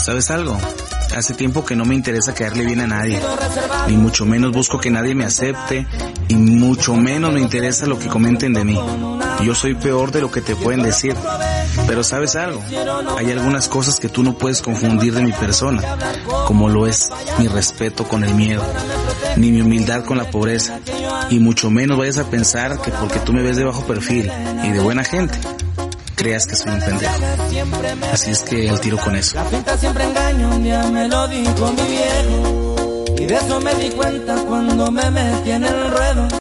¿Sabes algo? Hace tiempo que no me interesa caerle bien a nadie, ni mucho menos busco que nadie me acepte, y mucho menos me interesa lo que comenten de mí. Yo soy peor de lo que te pueden decir. Pero ¿sabes algo? Hay algunas cosas que tú no puedes confundir de mi persona, como lo es mi respeto con el miedo, ni mi humildad con la pobreza, y mucho menos vayas a pensar que porque tú me ves de bajo perfil y de buena gente, creas que soy un pendejo. Así es que al tiro con eso. La pinta siempre engaña, un día me lo dijo mi viejo, y de eso me di cuenta cuando me metí en el ruedo.